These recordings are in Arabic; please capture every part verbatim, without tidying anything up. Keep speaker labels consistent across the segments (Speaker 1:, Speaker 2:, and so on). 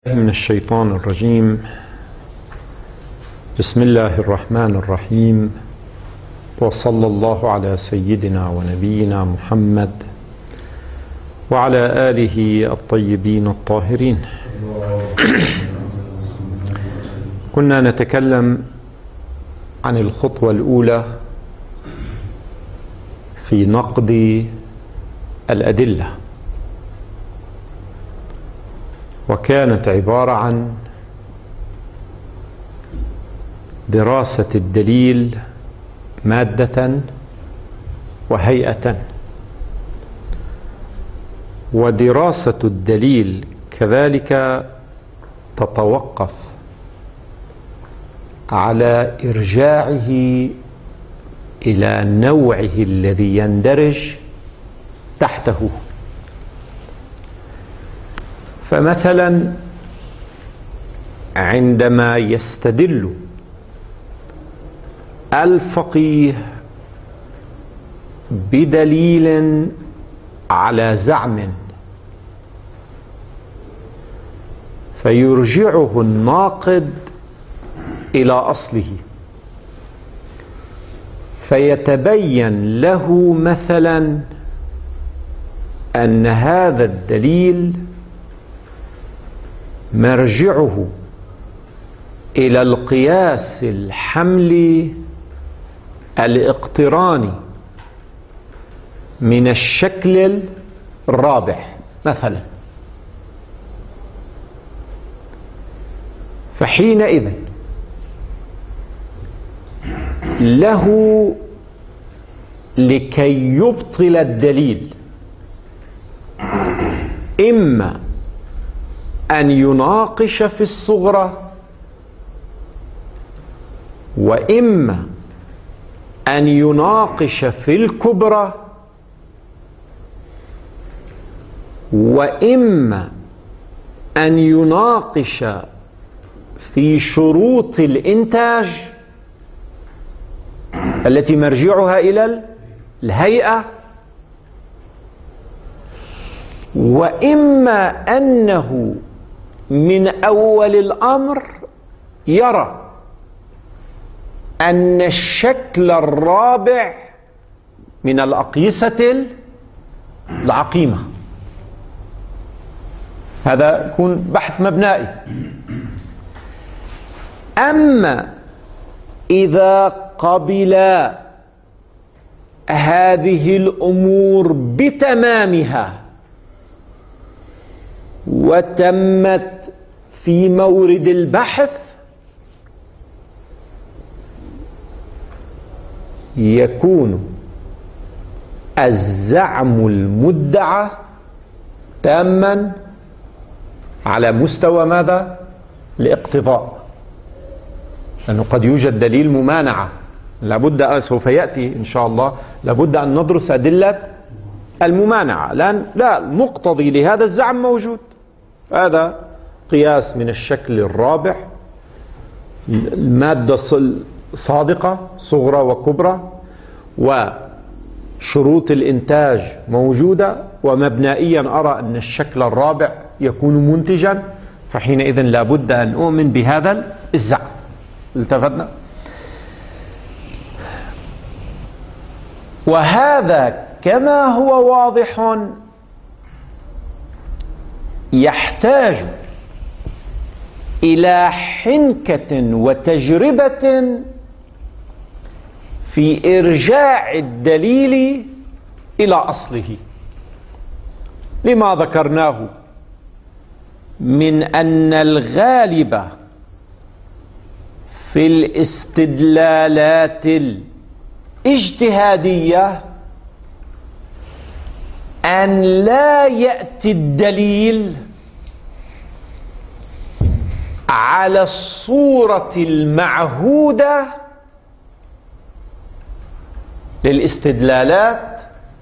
Speaker 1: من الشيطان الرجيم. بسم الله الرحمن الرحيم، وصلى الله على سيدنا ونبينا محمد وعلى آله الطيبين الطاهرين. كنا نتكلم عن الخطوة الأولى في نقد الأدلة، وكانت عبارة عن دراسة الدليل مادة وهيئة، ودراسة الدليل كذلك تتوقف على إرجاعه إلى نوعه الذي يندرج تحته. فمثلا عندما يستدل الفقيه بدليل على زعم فيرجعه الناقد إلى أصله، فيتبين له مثلا أن هذا الدليل مرجعه إلى القياس الحملي الاقتراني من الشكل الرابع مثلا، فحينئذ له لكي يبطل الدليل إما أن يناقش في الصغرى، وإما أن يناقش في الكبرى، وإما أن يناقش في شروط الإنتاج التي مرجعها إلى الهيئة، وإما أنه من أول الأمر يرى أن الشكل الرابع من الأقيسة العقيمة. هذا يكون بحث مبنائي. أما إذا قبل هذه الأمور بتمامها وتمت في مورد البحث، يكون الزعم المدعى تاما على مستوى ماذا؟ الاقتضاء، لأنه قد يوجد دليل ممانعة، لابد سوف يأتي إن شاء الله لابد أن ندرس أدلة الممانعة، لأن لا مقتضي لهذا الزعم موجود. هذا قياس من الشكل الرابع، المادة صادقة صغرى وكبرى، وشروط الإنتاج موجودة، ومبنائيا أرى أن الشكل الرابع يكون منتجا، فحينئذ لابد أن أؤمن بهذا الزعم. التفتنا؟ وهذا كما هو واضح يحتاج إلى حنكة وتجربة في إرجاع الدليل إلى أصله، لما ذكرناه من أن الغالب في الاستدلالات الاجتهادية أن لا يأتي الدليل على الصورة المعهودة للاستدلالات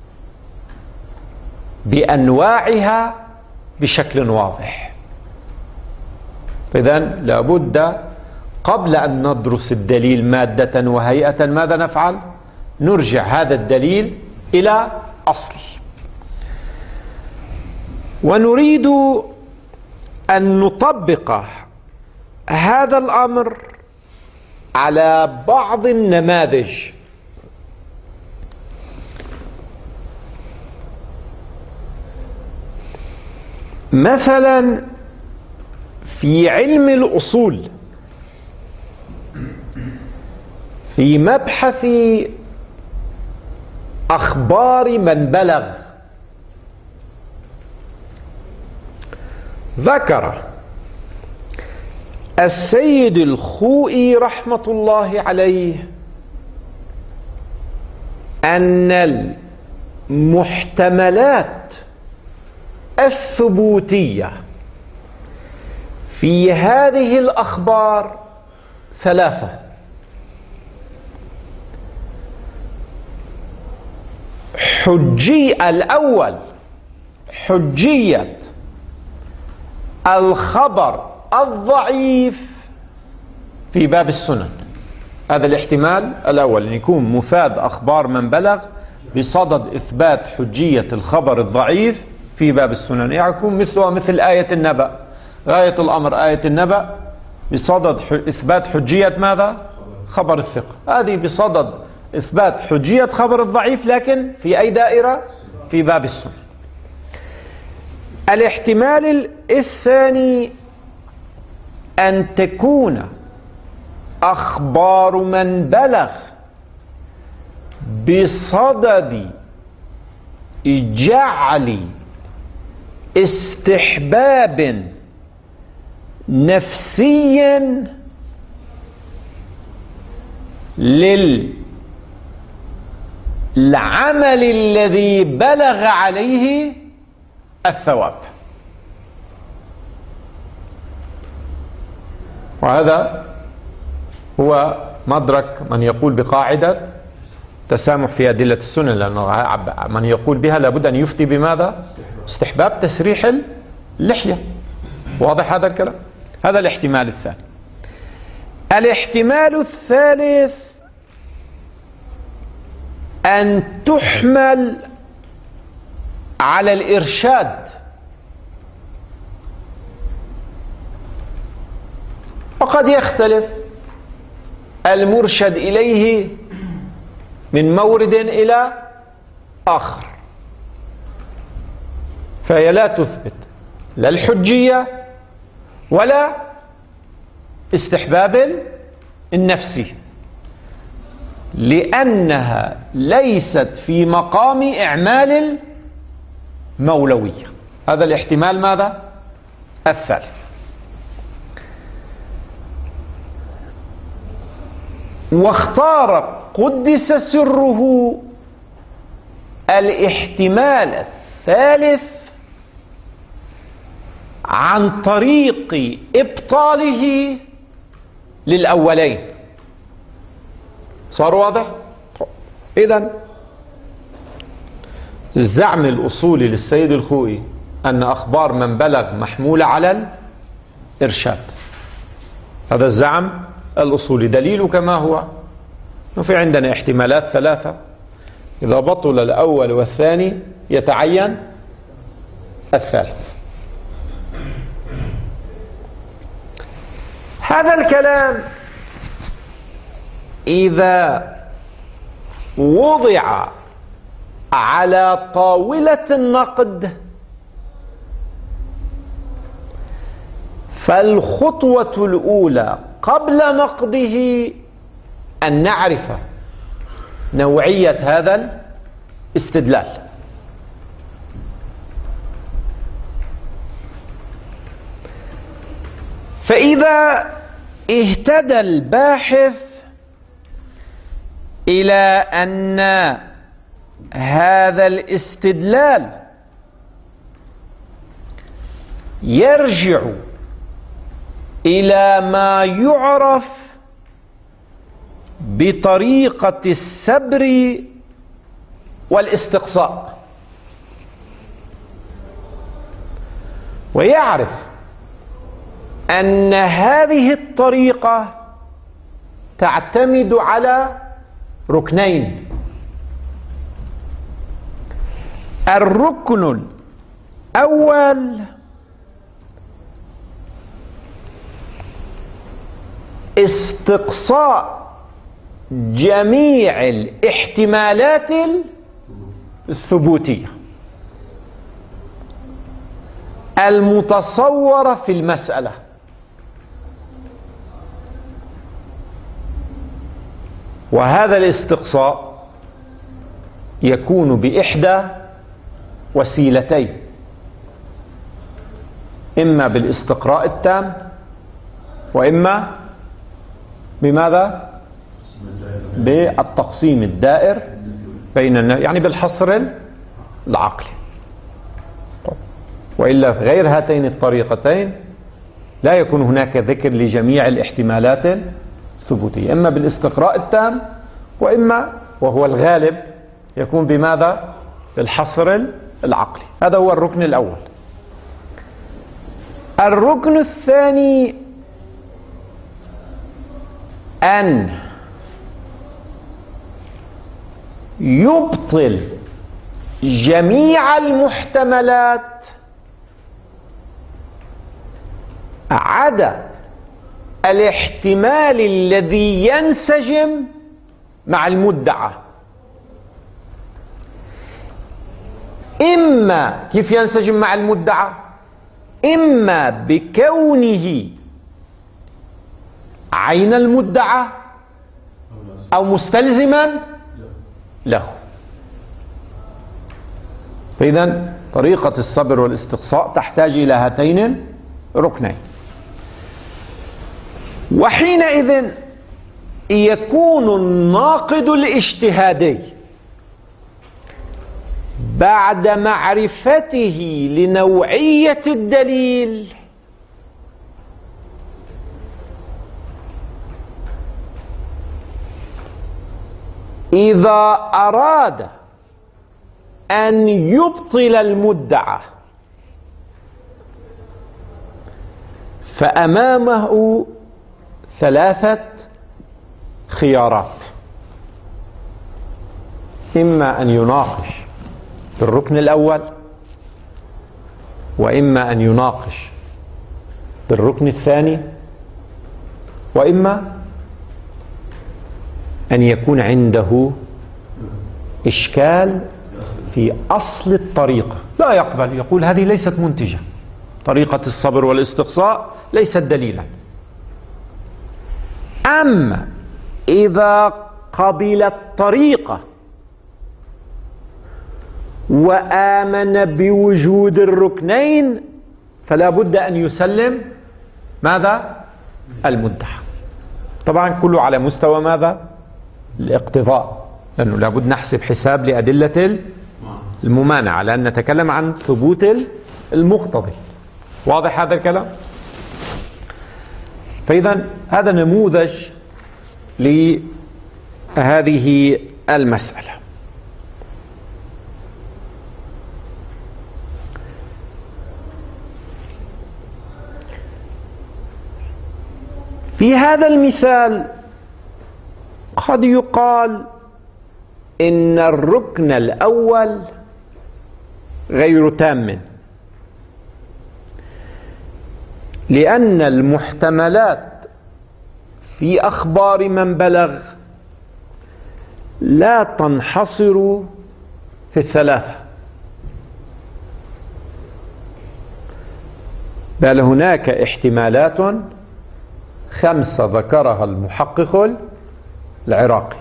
Speaker 1: بأنواعها بشكل واضح. إذن لابد قبل أن ندرس الدليل مادة وهيئة ماذا نفعل؟ نرجع هذا الدليل إلى أصله. ونريد أن نطبق هذا الأمر على بعض النماذج. مثلا في علم الأصول، في مبحث أخبار من بلغ، ذكر السيد الخوئي رحمة الله عليه أن المحتملات الثبوتية في هذه الأخبار ثلاثة: حجي الأول حجية الخبر الضعيف في باب السنن، هذا الاحتمال الأول، أن يكون مفاد أخبار من بلغ بصدد إثبات حجية الخبر الضعيف في باب السنن، يعني يكون مثله مثل آية النبأ، غاية الأمر آية النبأ بصدد إثبات حجية ماذا؟ خبر الثقة، هذه بصدد إثبات حجية خبر الضعيف، لكن في أي دائرة؟ في باب السنن. الاحتمال الثاني أن تكون أخبار من بلغ بصدد جعل استحباب نفسي للعمل الذي بلغ عليه الثواب، وهذا هو مدرك من يقول بقاعدة تسامح في أدلة السنن، لأنه من يقول بها لابد أن يفتي بماذا؟ استحباب تسريح اللحية. واضح هذا الكلام؟ هذا الاحتمال الثاني. الاحتمال الثالث أن تحمل على الإرشاد، وقد يختلف المرشد إليه من مورد إلى آخر، فهي لا تثبت لا الحجية ولا استحباب النفسي، لأنها ليست في مقام إعمال المولوية. هذا الاحتمال ماذا؟ الثالث. واختار قدس سره الاحتمال الثالث عن طريق إبطاله للأولين. صار واضح؟ إذن الزعم الأصولي للسيد الخوئي أن أخبار من بلغ محمولة على الإرشاد، هذا الزعم الأصولي. دليل كما هو في عندنا احتمالات ثلاثة، إذا بطل الأول والثاني يتعين الثالث. هذا الكلام إذا وضع على طاولة النقد فالخطوة الأولى قبل نقده أن نعرف نوعية هذا الاستدلال. فإذا اهتدى الباحث إلى أن هذا الاستدلال يرجع إلى ما يعرف بطريقة السبر والاستقصاء، ويعرف أن هذه الطريقة تعتمد على ركنين: الركن الأول استقصاء جميع الاحتمالات الثبوتية المتصورة في المسألة. وهذا الاستقصاء يكون بإحدى وسيلتين: إما بالاستقراء التام، وإما بماذا؟ بالتقسيم الدائر بين الناس، يعني بالحصر العقلي. وإلا في غير هاتين الطريقتين لا يكون هناك ذكر لجميع الاحتمالات الثبوتية، إما بالاستقراء التام، وإما وهو الغالب يكون بماذا؟ بالحصر العقلي. هذا هو الركن الأول. الركن الثاني أن يبطل جميع المحتملات عدا الاحتمال الذي ينسجم مع المدعى. إما كيف ينسجم مع المدعى؟ إما بكونه عين المدعى أو مستلزما له. فإذا طريقة الصبر والاستقصاء تحتاج إلى هاتين الركنين. وحينئذ يكون الناقد الاجتهادي بعد معرفته لنوعية الدليل إذا أراد أن يبطل المدعى فأمامه ثلاثة خيارات: إما أن يناقش في الركن الأول، وإما أن يناقش في الركن الثاني، وإما أن يكون عنده إشكال في أصل الطريقة، لا يقبل، يقول هذه ليست منتجة، طريقة الصبر والاستقصاء ليست دليلا. أما إذا قبل الطريقة وآمن بوجود الركنين فلا بد أن يسلم ماذا؟ المدعى. طبعا كله على مستوى ماذا؟ الاقتضاء، لأنه لابد نحسب حساب لأدلة الممانعة، لأن نتكلم عن ثبوت المقتضي. واضح هذا الكلام؟ فإذا هذا نموذج لهذه المسألة. في هذا المثال قد يقال إن الركن الأول غير تام، لأن المحتملات في أخبار من بلغ لا تنحصر في الثلاثة، بل هناك احتمالات خمسة ذكرها المحقق العراقي.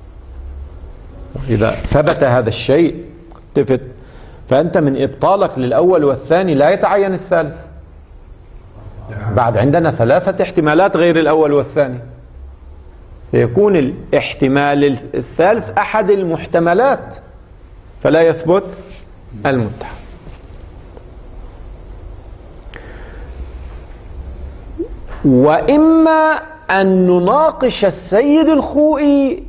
Speaker 1: إذا ثبت هذا الشيء التفت، فأنت من إبطالك للأول والثاني لا يتعين الثالث. بعد عندنا ثلاثة احتمالات غير الأول والثاني، فيكون الاحتمال الثالث أحد المحتملات فلا يثبت المدعى. وإما أن نناقش السيد الخوئي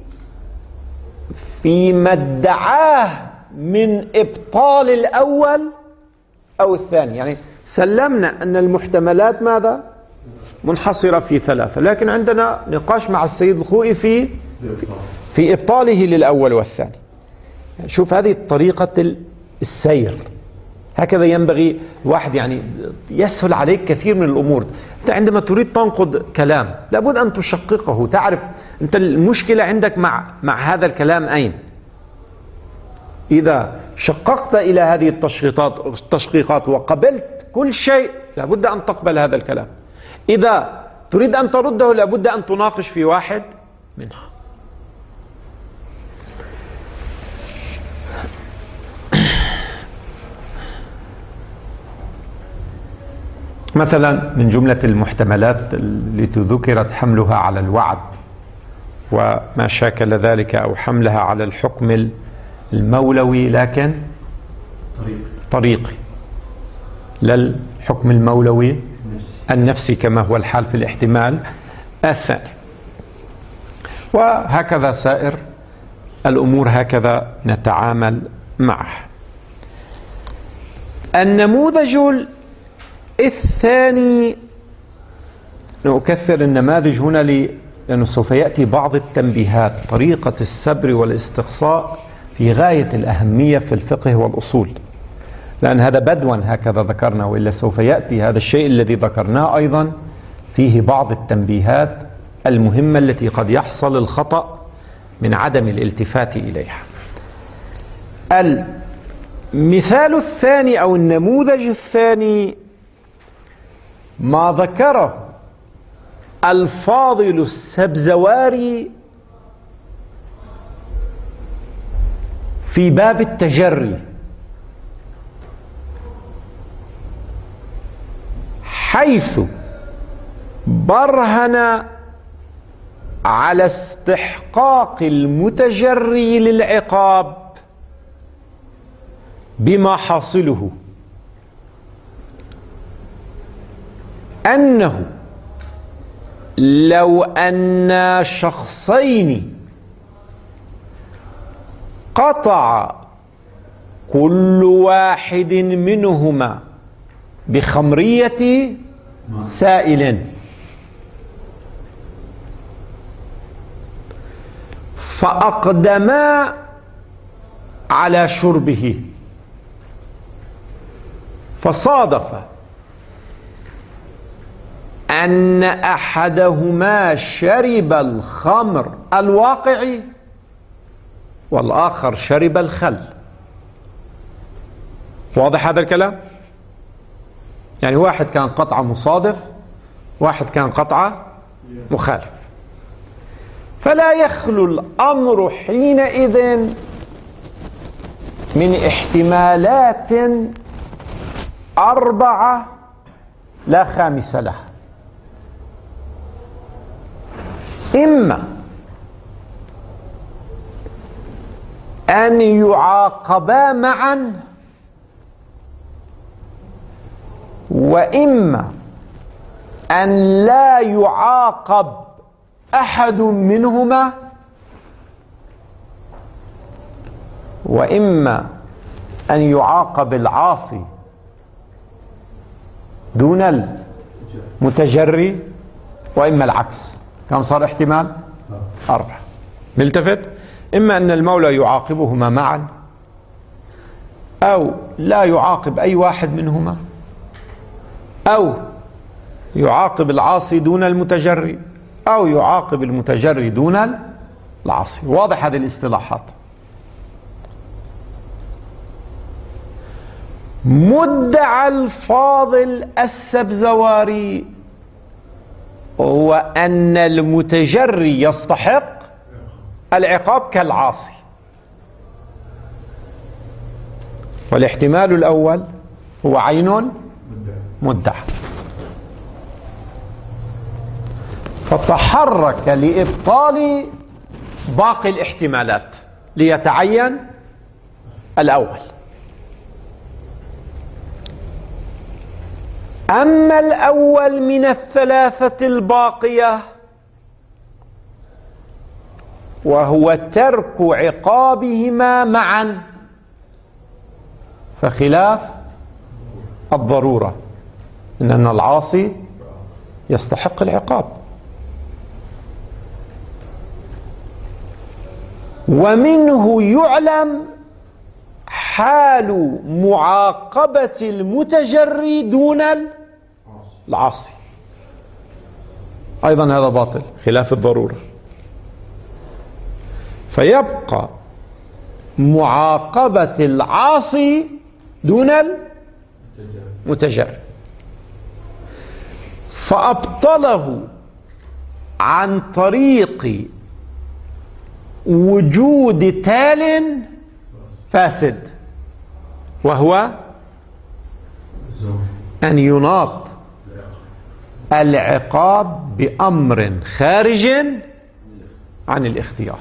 Speaker 1: فيما ادعاه من إبطال الأول أو الثاني، يعني سلمنا أن المحتملات ماذا؟ منحصرة في ثلاثة، لكن عندنا نقاش مع السيد الخوئي في في إبطاله للأول والثاني. شوف هذه طريقة السير، هكذا ينبغي الواحد يعني يسهل عليك كثير من الأمور. أنت عندما تريد تنقض كلام لابد أن تشققه، تعرف أنت المشكلة عندك مع مع هذا الكلام أين. إذا شققت إلى هذه التشقيقات التشقيقات وقبلت كل شيء لابد أن تقبل هذا الكلام. إذا تريد أن ترده لابد أن تناقش في واحد منها. مثلا من جملة المحتملات التي ذكرت حملها على الوعد وما شاكل ذلك، أو حملها على الحكم المولوي لكن طريقي، لا الحكم المولوي النفسي كما هو الحال في الاحتمال الثاني. وهكذا سائر الأمور هكذا نتعامل معها. النموذج الثاني، نكثر النماذج هنا لأنه سوف يأتي بعض التنبيهات. طريقة السبر والاستقصاء في غاية الأهمية في الفقه والأصول، لأن هذا بدوا هكذا ذكرنا، وإلا سوف يأتي هذا الشيء الذي ذكرناه أيضا فيه بعض التنبيهات المهمة التي قد يحصل الخطأ من عدم الالتفات إليها. المثال الثاني أو النموذج الثاني ما ذكره الفاضل السبزواري في باب التجري، حيث برهن على استحقاق المتجري للعقاب بما حاصله أنه لو أن شخصين قطع كل واحد منهما بخمرية سائل فأقدما على شربه، فصادف أن أحدهما شرب الخمر الواقعي والآخر شرب الخل. واضح هذا الكلام؟ يعني واحد كان قطعة مصادف، واحد كان قطعة مخالف، فلا يخلو الأمر حينئذ من احتمالات أربعة لا خامس لها. إما أن يعاقبا معا، وإما أن لا يعاقب أحد منهما، وإما أن يعاقب العاصي دون المتجري، وإما العكس. كم صار احتمال؟ أربعة. نلتفت، إما أن المولى يعاقبهما معا، أو لا يعاقب أي واحد منهما، أو يعاقب العاصي دون المتجري، أو يعاقب المتجري دون العاصي. واضح هذه الاصطلاحات. مدعى الفاضل السبزواري هو أن المتجري يستحق العقاب كالعاصي، والاحتمال الأول هو عين مدعى، فتحرك لإبطال باقي الاحتمالات ليتعين الأول. أما الأول من الثلاثة الباقية وهو ترك عقابهما معا، فخلاف الضرورة، إن العاصي يستحق العقاب، ومنه يعلم حال معاقبة المتجري دون العاصي. أيضا هذا باطل خلاف الضرورة، فيبقى معاقبة العاصي دون المتجري، فأبطله عن طريق وجود تال فاسد، وهو أن يناط العقاب بأمر خارج عن الاختيار.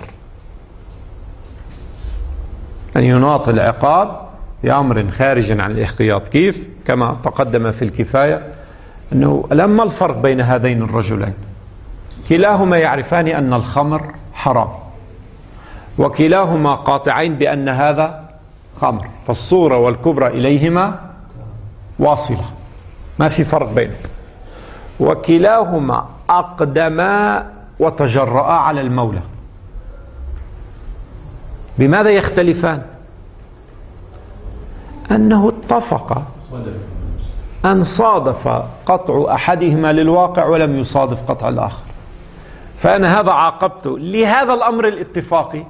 Speaker 1: أن يناط العقاب بأمر خارج عن الاختيار. كيف؟ كما تقدم في الكفاية أنه لما الفرق بين هذين الرجلين، كلاهما يعرفان أن الخمر حرام، وكلاهما قاطعين بأن هذا خمر، فالصورة والكبرى إليهما واصلة، ما في فرق بينهم، وكلاهما أقدما وتجرأ على المولى. بماذا يختلفان؟ أنه اتفق أن صادف قطع أحدهما للواقع ولم يصادف قطع الآخر، فأنا هذا عاقبته لهذا الأمر الاتفاقي،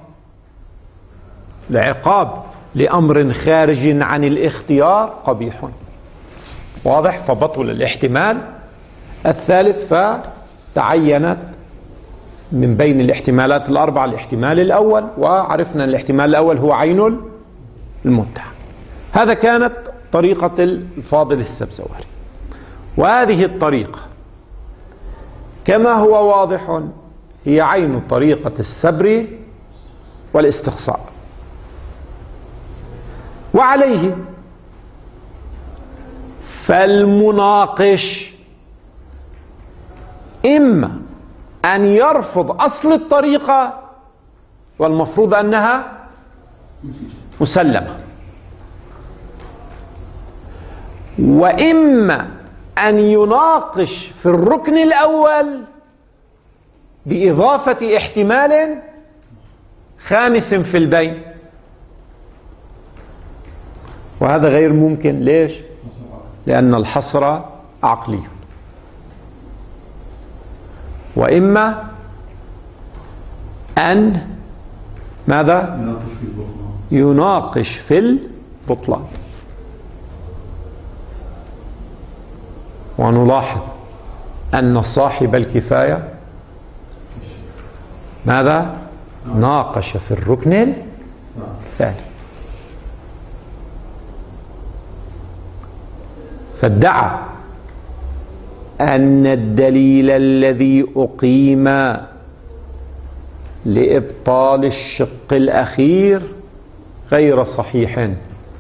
Speaker 1: العقاب لأمر خارج عن الاختيار قبيح، واضح؟ فبطل الاحتمال الثالث، فتعينت من بين الاحتمالات الأربعة الاحتمال الأول، وعرفنا الاحتمال الأول هو عين المتعة. هذا كانت طريقة الفاضل السبزواري. وهذه الطريقة كما هو واضح هي عين طريقة السبر والاستقصاء. وعليه فالمناقش إما أن يرفض أصل الطريقة، والمفروض أنها مسلمة، وإما أن يناقش في الركن الأول بإضافة احتمال خامس في البين، وهذا غير ممكن. ليش؟ لأن الحصر عقلي. وإما أن ماذا؟ يناقش في البطلان. ونلاحظ أن صاحب الكفاية ماذا؟ ناقش في الركن الثاني، فادعى أن الدليل الذي أقيم لإبطال الشق الأخير غير صحيح،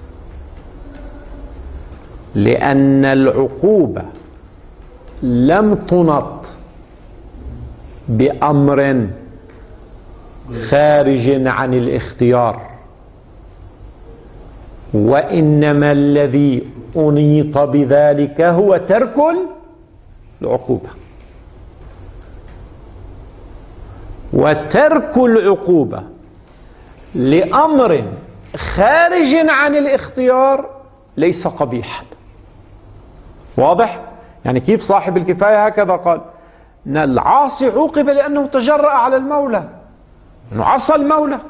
Speaker 1: لأن العقوبة لم تنط بأمر خارج عن الاختيار، وإنما الذي أنيط بذلك هو ترك العقوبة. وترك العقوبة لأمر خارج عن الاختيار ليس قبيحا. واضح؟ يعني كيف صاحب الكفاية هكذا قال إن العاصي عوقب لأنه تجرأ على المولى، أنه عصى المولى،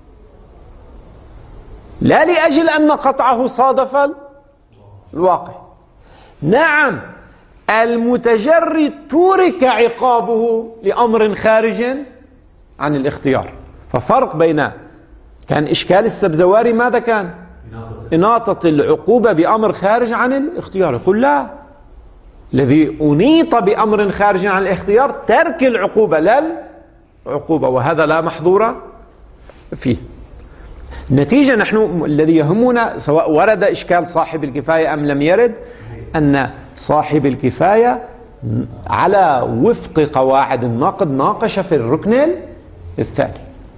Speaker 1: لا لأجل أن قطعه صادف الواقع. نعم، المتجري ترك عقابه لأمر خارج عن الاختيار. ففرق بين كان إشكال السبزواري ماذا كان؟ إناطة العقوبة بأمر خارج عن الاختيار. يقول لا، الذي أنيط بأمر خارج عن الاختيار ترك العقوبة لا العقوبة، وهذا لا محظور فيه. النتيجة نحن الذي يهمنا سواء ورد إشكال صاحب الكفاية أم لم يرد، أن صاحب الكفاية على وفق قواعد النقد ناقش في الركن الثاني.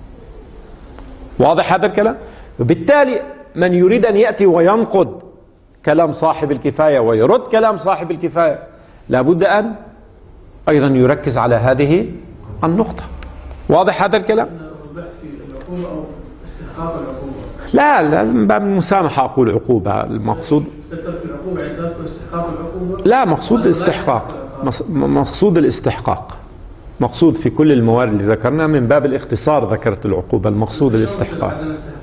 Speaker 1: واضح هذا الكلام؟ وبالتالي من يريد أن يأتي وينقد كلام صاحب الكفاية ويرد كلام صاحب الكفاية لابد أن أيضا يركز على هذه النقطة. واضح هذا الكلام؟ لا لا من باب المسامحة أقول عقوبة. المقصود لا، مقصود الاستحقاق، مقصود الاستحقاق، مقصود في كل الموارد اللي ذكرنا من باب الاختصار ذكرت العقوبة، المقصود الاستحقاق.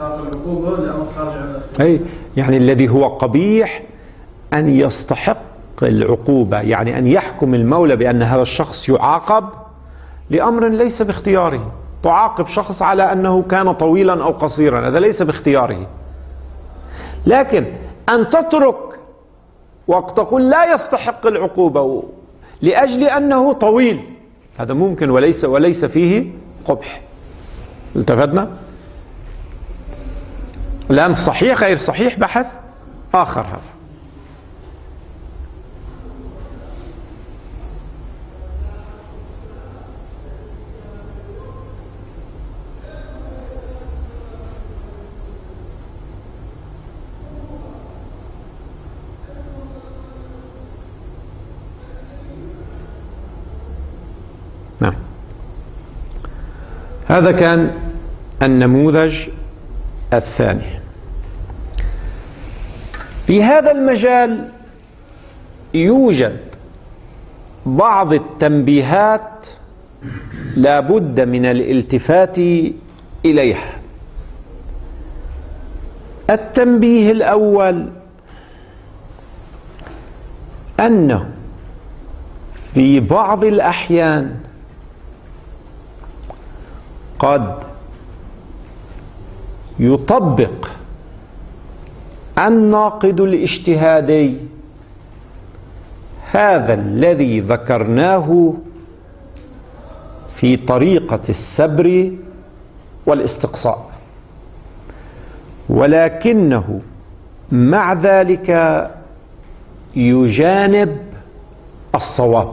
Speaker 1: أي يعني الذي هو قبيح أن يستحق العقوبة، يعني أن يحكم المولى بأن هذا الشخص يعاقب لأمر ليس باختياره. تعاقب شخص على أنه كان طويلا أو قصيرا، هذا ليس باختياره. لكن أن تترك وتقول لا يستحق العقوبة لأجل أنه طويل، هذا ممكن وليس وليس فيه قبح. التفتنا؟ الآن صحيح غير صحيح بحث آخر هذا. نعم، هذا كان النموذج الثاني. في هذا المجال يوجد بعض التنبيهات لا بد من الالتفات إليها. التنبيه الأول أنه في بعض الأحيان قد يطبق الناقد الاجتهادي هذا الذي ذكرناه في طريقة السبر والاستقصاء، ولكنه مع ذلك يجانب الصواب.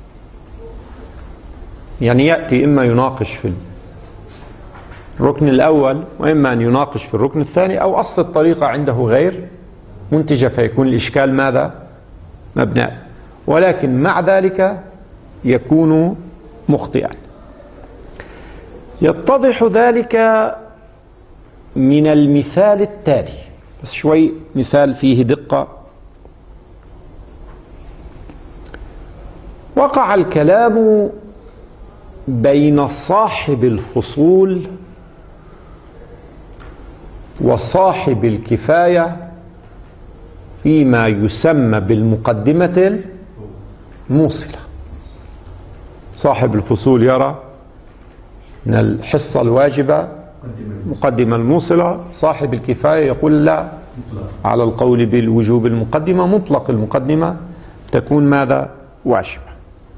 Speaker 1: يعني يأتي إما يناقش في الركن الأول وإما أن يناقش في الركن الثاني، أو أصل الطريقة عنده غير منتجة فيكون الإشكال ماذا؟ مبنى، ولكن مع ذلك يكون مخطئا. يتضح ذلك من المثال التالي، بس شوي مثال فيه دقة. وقع الكلام بين صاحب الفصول وصاحب الكفاية فيما يسمى بالمقدمة الموصلة. صاحب الفصول يرى أن الحصة الواجبة مقدمة الموصلة، صاحب الكفاية يقول لا، على القول بالوجوب المقدمة مطلق المقدمة تكون ماذا؟ واجبة.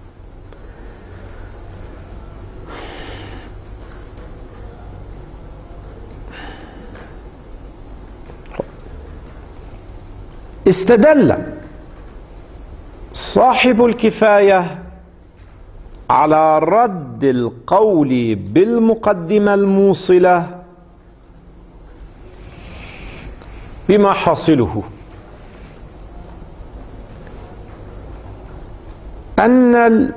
Speaker 1: استدل صاحب الكفاية على رد القول بالمقدمة الموصلة بما حاصله أن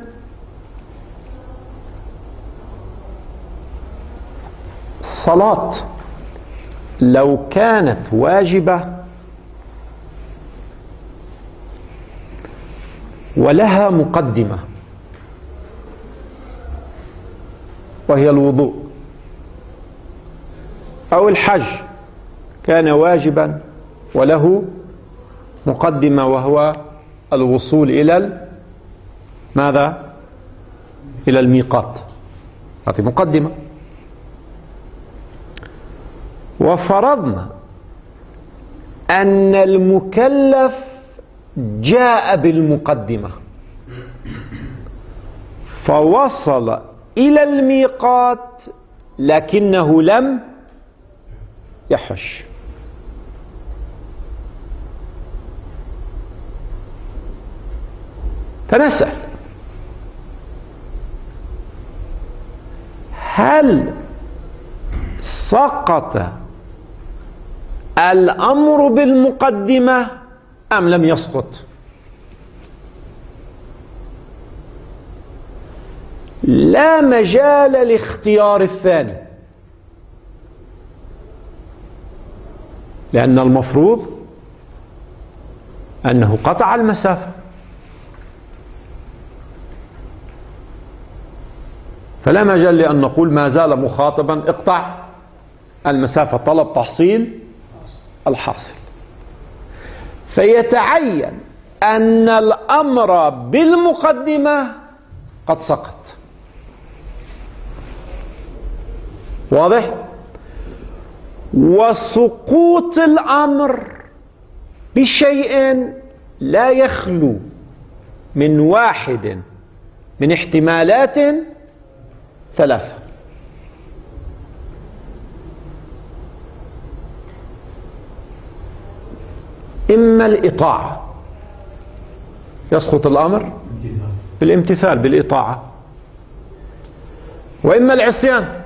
Speaker 1: الصلاة لو كانت واجبة ولها مقدمة وهي الوضوء، أو الحج كان واجبا وله مقدمة وهو الوصول إلى ماذا؟ إلى الميقات، هذه مقدمة. وفرضنا أن المكلف جاء بالمقدمة فوصل إلى الميقات لكنه لم يحج، فنسأل هل سقط الأمر بالمقدمة أم لم يسقط؟ لا مجال لاختيار الثاني، لأن المفروض أنه قطع المسافة، فلا مجال لأن نقول ما زال مخاطبا اقطع المسافة، طلب تحصيل الحاصل. فيتعين أن الأمر بالمقدمة قد سقط. واضح؟ وسقوط الأمر بشيء لا يخلو من واحد من احتمالات ثلاثة: إما الإطاعة، يسقط الأمر بالامتثال بالإطاعة، وإما العصيان،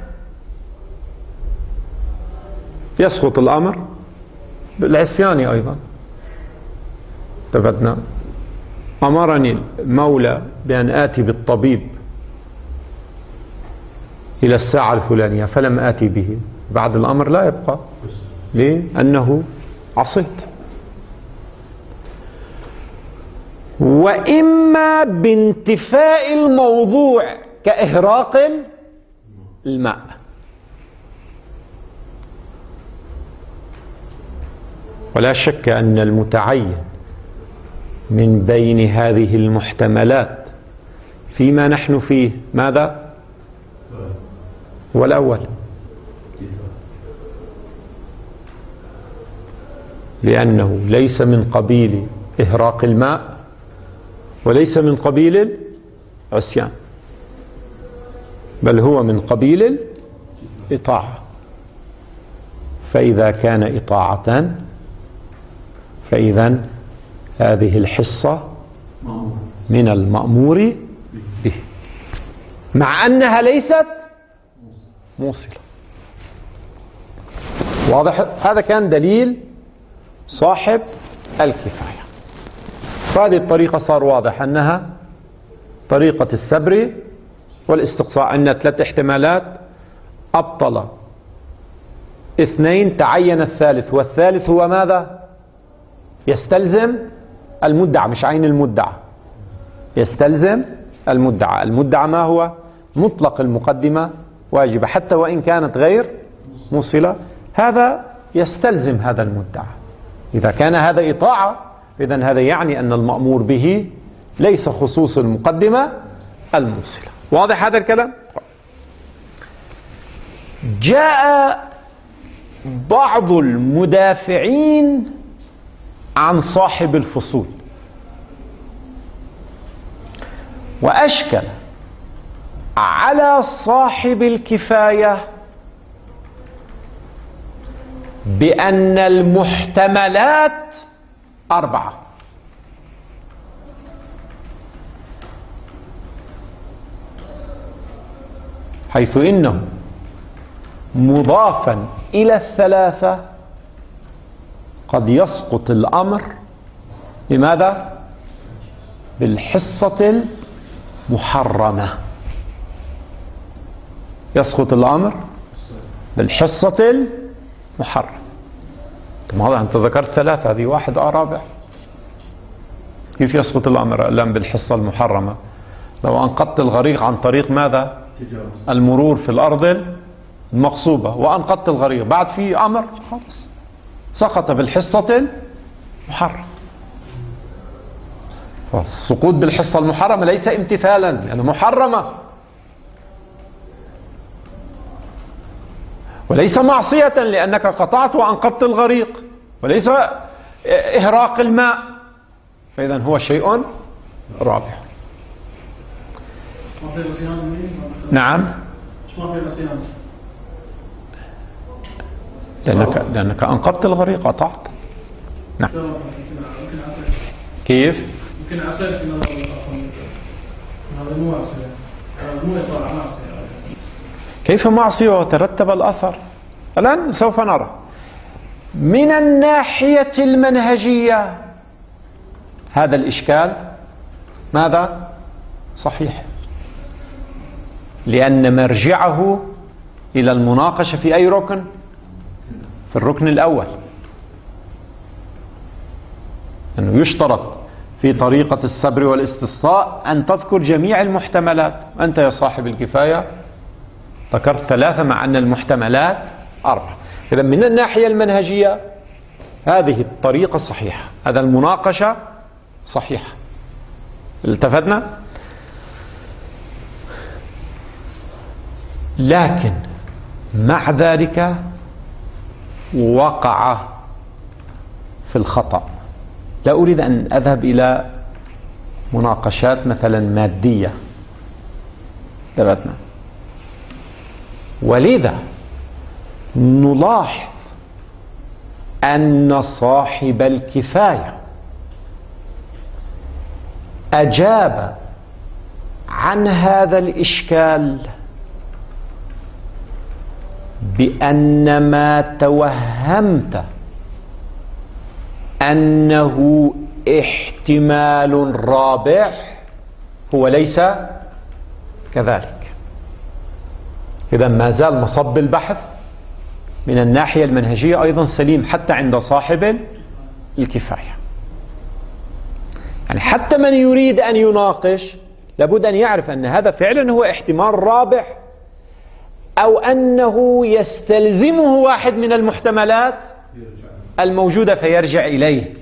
Speaker 1: يسقط الأمر بالعصيان أيضا. اتفقنا؟ أمرني المولى بأن آتي بالطبيب إلى الساعة الفلانية فلم آتي به، بعد الأمر لا يبقى. ليه؟ أنه عصيت. وإما بانتفاء الموضوع كإهراق الماء. ولا شك أن المتعين من بين هذه المحتملات فيما نحن فيه ماذا؟ هو الأول، لأنه ليس من قبيل إهراق الماء وليس من قبيل العصيان، بل هو من قبيل الإطاعة. فإذا كان إطاعة فإذا هذه الحصة من المأمور به، مع أنها ليست موصلة. واضح؟ هذا كان دليل صاحب الكفاية. فهذه الطريقة صار واضح أنها طريقة السبر والاستقصاء. عندنا ثلاث احتمالات، أبطل اثنين تعين الثالث، والثالث هو ماذا؟ يستلزم المدعى، مش عين المدعى، يستلزم المدعى. المدعى ما هو؟ مطلق المقدمة واجبة حتى وإن كانت غير موصلة، هذا يستلزم هذا المدعى. إذا كان هذا إطاعة إذن هذا يعني أن المأمور به ليس خصوص المقدمة الموصلة. واضح هذا الكلام؟ جاء بعض المدافعين عن صاحب الفصول وأشكل على صاحب الكفاية بأن المحتملات أربعة. حيث إنه مضافا إلى الثلاثة قد يسقط الأمر بماذا؟ بالحصة المحرمة. يسقط الأمر بالحصة المحرمة. طب هذا أنت ذكرت ثلاثة، هذه واحد آه رابع. كيف يسقط الأمر الآن بالحصة المحرمة؟ لو أنقضت الغريق عن طريق ماذا؟ المرور في الأرض المغصوبة، وأنقضت الغريق بعد في أمر، خلاص سقط بالحصة المحرمة. السقوط بالحصة المحرمة ليس امتثالا لأنها محرمة، وليس معصية لأنك قطعت وأنقضت الغريق، وليس إهراق الماء، فإذا هو شيء رابع. نعم، لأنك, لأنك أنقضت الغريق، قطعت. نعم. كيف؟
Speaker 2: يمكن عسير في نظر هذا مو معصية، مو إطاعة، معصية.
Speaker 1: كيف معصية وترتب الأثر؟ الآن سوف نرى. من الناحية المنهجية هذا الإشكال ماذا؟ صحيح، لأن مرجعه إلى المناقشة في أي ركن؟ في الركن الأول. أنه يشترط في طريقة الصبر والاستسقاء أن تذكر جميع المحتملات. أنت يا صاحب الكفاية ذكرت ثلاثة مع أن المحتملات أربعة. إذا من الناحية المنهجية هذه الطريقة صحيحة، هذا المناقشة صحيحة. التفتنا؟ لكن مع ذلك وقع في الخطأ. لا أريد أن أذهب إلى مناقشات مثلا مادية، تفتنا، ولذا نلاحظ أن صاحب الكفاية أجاب عن هذا الإشكال بأن ما توهمت أنه احتمال رابح هو ليس كذلك. إذا ما زال مصب البحث من الناحية المنهجية أيضا سليم حتى عند صاحب الكفاية. يعني حتى من يريد أن يناقش لابد أن يعرف أن هذا فعلا هو احتمال رابح، أو أنه يستلزمه واحد من المحتملات الموجودة فيرجع إليه.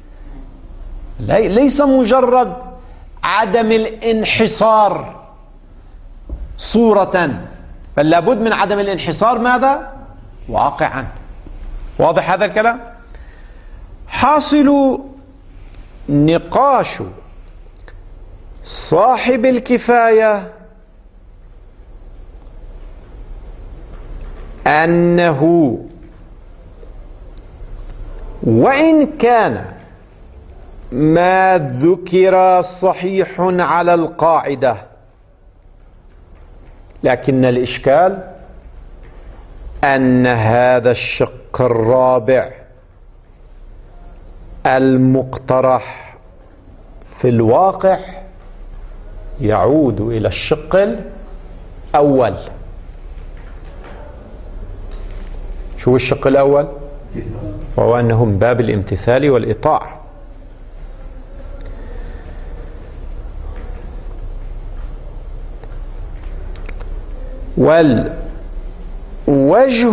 Speaker 1: ليس مجرد عدم الانحصار صورة، بل لابد من عدم الانحصار ماذا؟ واقعا. واضح هذا الكلام؟ حاصل نقاش صاحب الكفاية أنه وإن كان ما ذكر صحيح على القاعدة، لكن الإشكال أن هذا الشق الرابع المقترح في الواقع يعود إلى الشق الأول. شو الشق الأول؟ وهو أنه من باب الامتثال والإطاعة. والوجه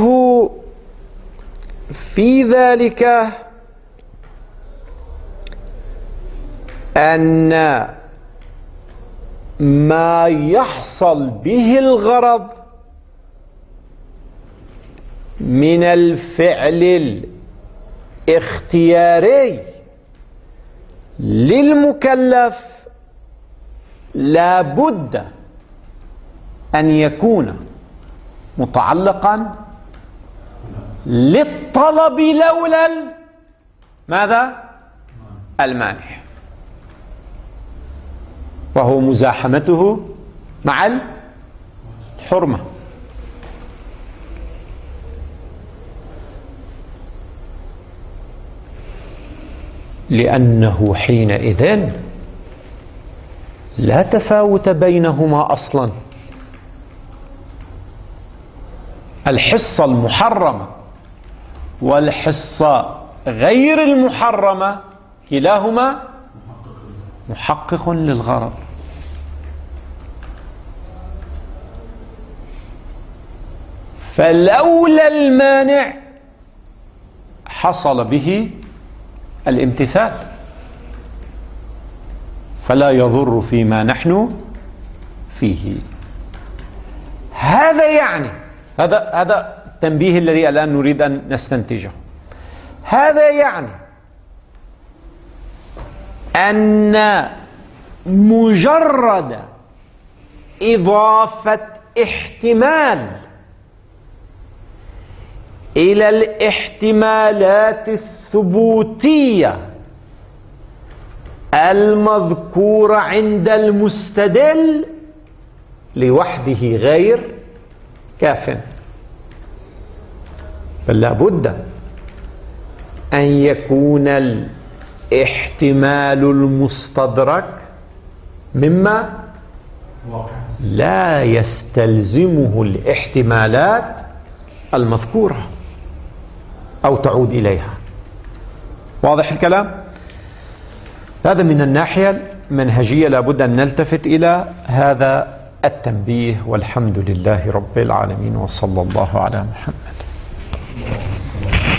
Speaker 1: في ذلك أن ما يحصل به الغرض من الفعل الاختياري للمكلف لا بد أن يكون متعلقا للطلب لولا ماذا؟ المانع، وهو مزاحمته مع الحرمة. لأنه حينئذ لا تفاوت بينهما أصلا. الحصة المحرمة والحصة غير المحرمة كلاهما محقق للغرض. فلولا المانع حصل به الامتثال، فلا يضر فيما نحن فيه. هذا يعني هذا هذا التنبيه الذي الآن نريد أن نستنتجه. هذا يعني أن مجرد إضافة احتمال إلى الاحتمالات الثبوتية المذكورة عند المستدل لوحده غير كاف، بل لا بد أن يكون الاحتمال المستدرك مما لا يستلزمه الاحتمالات المذكورة أو تعود إليها. واضح الكلام؟ هذا من الناحية المنهجية لابد أن نلتفت إلى هذا التنبيه. والحمد لله رب العالمين، وصلى الله على محمد.